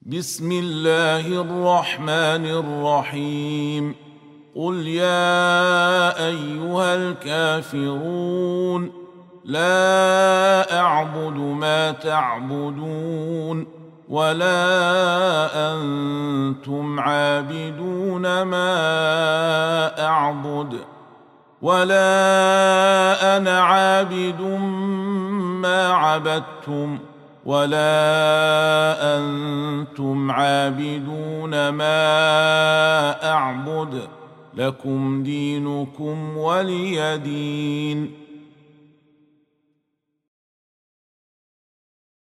بسم الله الرحمن الرحيم قل يا أيها الكافرون لا أعبد ما تعبدون ولا أنتم عابدون ما أعبد ولا أنا عابد ما عبدتم ولا أنتم عابدون ما أعبد لكم دينكم ولي دين.